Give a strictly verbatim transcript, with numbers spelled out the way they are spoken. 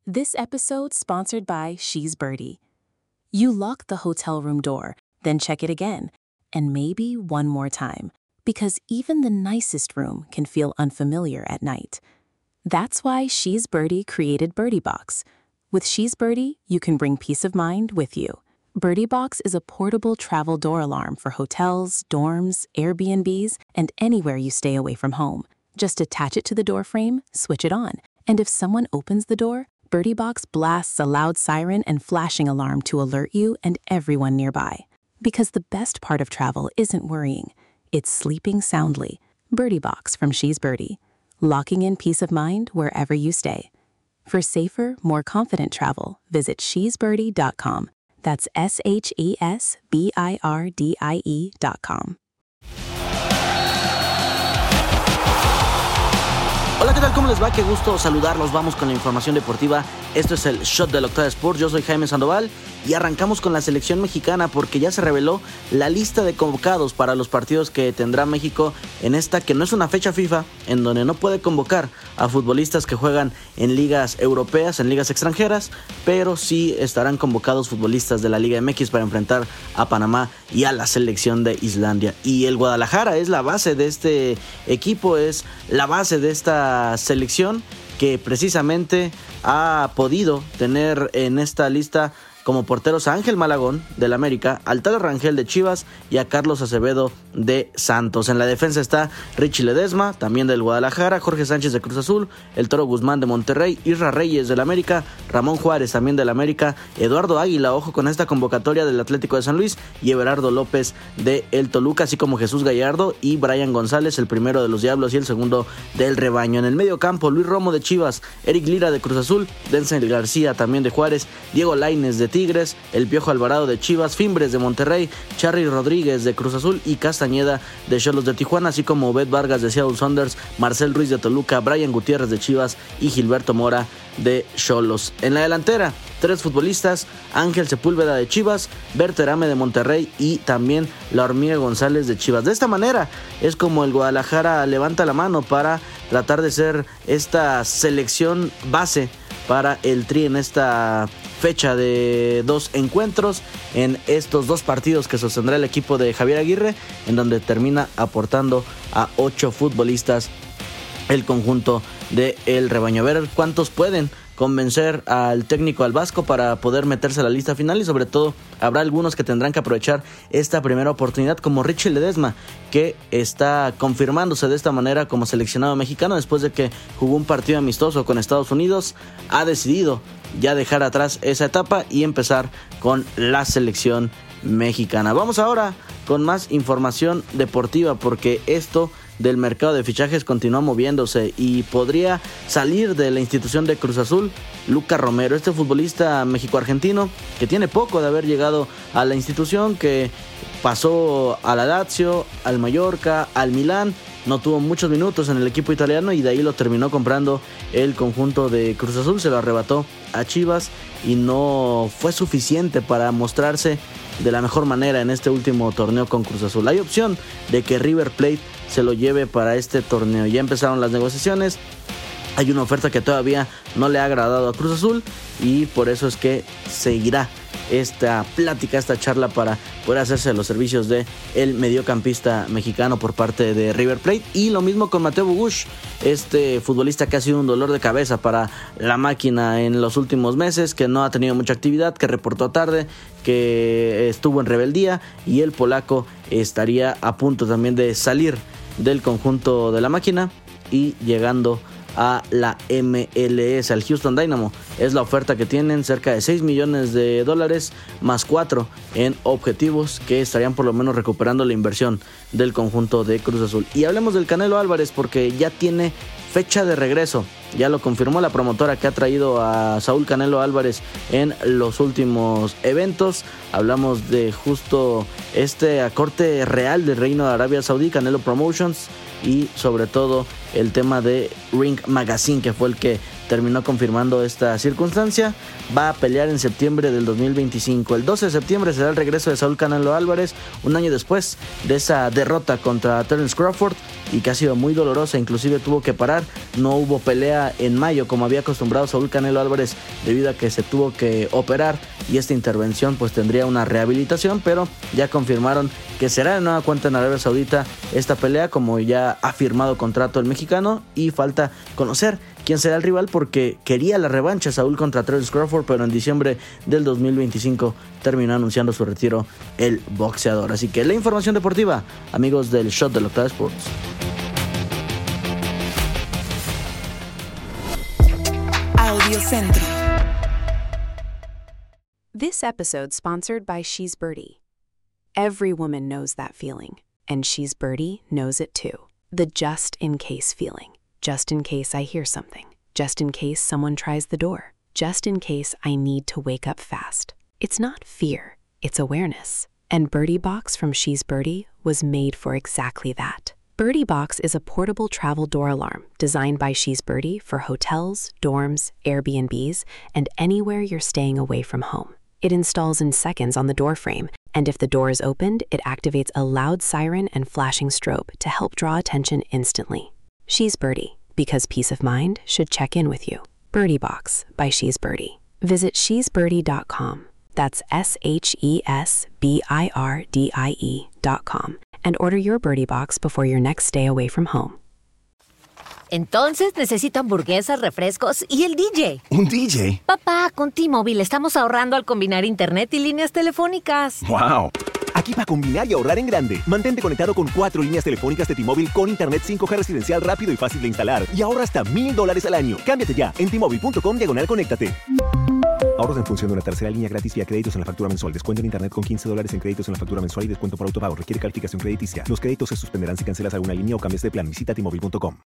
This episode sponsored by She's Birdie. You lock the hotel room door, then check it again, and maybe one more time, because even the nicest room can feel unfamiliar at night. That's why She's Birdie created Birdie Box. With She's Birdie, you can bring peace of mind with you. Birdie Box is a portable travel door alarm for hotels, dorms, Airbnbs, and anywhere you stay away from home. Just attach it to the door frame, switch it on, and if someone opens the door, Birdie Box blasts a loud siren and flashing alarm to alert you and everyone nearby. Because the best part of travel isn't worrying, it's sleeping soundly. Birdie Box from She's Birdie, locking in peace of mind wherever you stay. For safer, more confident travel, visit she's birdie dot com. That's S H E S B I R D I E dot com. Hola, ¿qué tal? ¿Cómo les va? Qué gusto saludarlos. Vamos con la información deportiva. Esto es el Shot de la Octava Sport. Yo soy Jaime Sandoval y arrancamos con la selección mexicana porque ya se reveló la lista de convocados para los partidos que tendrá México en esta que no es una fecha FIFA, en donde no puede convocar a futbolistas que juegan en ligas europeas, en ligas extranjeras, pero sí estarán convocados futbolistas de la Liga M X para enfrentar a Panamá y a la selección de Islandia. Y el Guadalajara es la base de este equipo, es la base de esta selección que precisamente ha podido tener en esta lista como porteros a Ángel Malagón del América, al Tala Rangel de Chivas y a Carlos Acevedo de Santos. En la defensa está Richie Ledesma, también del Guadalajara, Jorge Sánchez de Cruz Azul, el Toro Guzmán de Monterrey, Isra Reyes del América, Ramón Juárez también del América, Eduardo Águila, ojo con esta convocatoria del Atlético de San Luis, y Everardo López de el Toluca, así como Jesús Gallardo y Brian González, el primero de los Diablos y el segundo del Rebaño. En el medio campo, Luis Romo de Chivas, Eric Lira de Cruz Azul, Denzel García también de Juárez, Diego Lainez de Tigres, el Piojo Alvarado de Chivas, Fimbres de Monterrey, Charly Rodríguez de Cruz Azul y Castañeda de Xolos de Tijuana, así como Obed Vargas de Seattle Sounders, Marcel Ruiz de Toluca, Brian Gutiérrez de Chivas y Gilberto Mora de Xolos. En la delantera, tres futbolistas: Ángel Sepúlveda de Chivas, Berterame de Monterrey y también La Hormiga González de Chivas. De esta manera es como el Guadalajara levanta la mano para tratar de ser esta selección base para el Tri en esta fecha de dos encuentros, en estos dos partidos que sostendrá el equipo de Javier Aguirre, en donde termina aportando a ocho futbolistas el conjunto de El Rebaño. A ver cuántos pueden convencer al técnico al Vasco para poder meterse a la lista final, y sobre todo habrá algunos que tendrán que aprovechar esta primera oportunidad, como Richie Ledesma, que está confirmándose de esta manera como seleccionado mexicano después de que jugó un partido amistoso con Estados Unidos. Ha decidido ya dejar atrás esa etapa y empezar con la selección mexicana. Vamos ahora con más información deportiva, porque esto del mercado de fichajes continúa moviéndose y podría salir de la institución de Cruz Azul Luca Romero, este futbolista mexico-argentino que tiene poco de haber llegado a la institución, que pasó a la Lazio, al Mallorca, al Milán. No tuvo muchos minutos en el equipo italiano y de ahí lo terminó comprando el conjunto de Cruz Azul. Se lo arrebató a Chivas y no fue suficiente para mostrarse de la mejor manera en este último torneo con Cruz Azul. Hay opción de que River Plate se lo lleve para este torneo. Ya empezaron las negociaciones. Hay una oferta que todavía no le ha agradado a Cruz Azul y por eso es que seguirá esta plática, esta charla para poder hacerse los servicios de el mediocampista mexicano por parte de River Plate. Y lo mismo con Mateo Bogusch, este futbolista que ha sido un dolor de cabeza para la máquina en los últimos meses, que no ha tenido mucha actividad, que reportó tarde, que estuvo en rebeldía, y el polaco estaría a punto también de salir del conjunto de la máquina y llegando a la M L S, al Houston Dynamo. Es la oferta que tienen, cerca de seis millones de dólares más cuatro en objetivos, que estarían por lo menos recuperando la inversión del conjunto de Cruz Azul. Y hablemos del Canelo Álvarez, porque ya tiene fecha de regreso. Ya lo confirmó la promotora que ha traído a Saúl Canelo Álvarez en los últimos eventos. Hablamos de justo este corte real del Reino de Arabia Saudí, Canelo Promotions, y sobre todo el tema de Ring Magazine, que fue el que terminó confirmando esta circunstancia. Va a pelear en septiembre del dos mil veinticinco. El doce de septiembre será el regreso de Saúl Canelo Álvarez, un año después de esa derrota contra Terence Crawford, y que ha sido muy dolorosa, inclusive tuvo que parar. No hubo pelea en mayo como había acostumbrado Saúl Canelo Álvarez debido a que se tuvo que operar y esta intervención pues tendría una rehabilitación, pero ya confirmaron que será de nueva cuenta en Arabia Saudita esta pelea, como ya ha firmado contrato el mexicano, y falta conocer quién será el rival porque quería la revancha Saúl contra Terence Crawford, pero en diciembre del dos mil veinticinco terminó anunciando su retiro el boxeador. Así que la información deportiva, amigos del Shot del Octava Sports. Audio Centro. This episode sponsored by She's Birdie. Every woman knows that feeling, and She's Birdie knows it too. The just in case feeling. Just in case I hear something. Just in case someone tries the door. Just in case I need to wake up fast. It's not fear, it's awareness. And Birdie Box from She's Birdie was made for exactly that. Birdie Box is a portable travel door alarm designed by She's Birdie for hotels, dorms, Airbnbs, and anywhere you're staying away from home. It installs in seconds on the door frame, and if the door is opened, it activates a loud siren and flashing strobe to help draw attention instantly. She's Birdie, because peace of mind should check in with you. Birdie Box by She's Birdie. Visit she's birdie dot com. That's S H E S B I R D I E dot com. And order your Birdie Box before your next stay away from home. Entonces necesito hamburguesas, refrescos y el D J. ¿Un D J? Papá, con T-Mobile estamos ahorrando al combinar internet y líneas telefónicas. ¡Wow! Aquí para combinar y ahorrar en grande. Mantente conectado con cuatro líneas telefónicas de T-Mobile con internet cinco G residencial rápido y fácil de instalar. Y ahorra hasta mil dólares al año. Cámbiate ya en T Mobile punto com diagonal conéctate. Ahorros en función de una tercera línea gratis vía créditos en la factura mensual. Descuento en internet con quince dólares en créditos en la factura mensual y descuento por autopago. Requiere calificación crediticia. Los créditos se suspenderán si cancelas alguna línea o cambias de plan. Visita T Mobile punto com.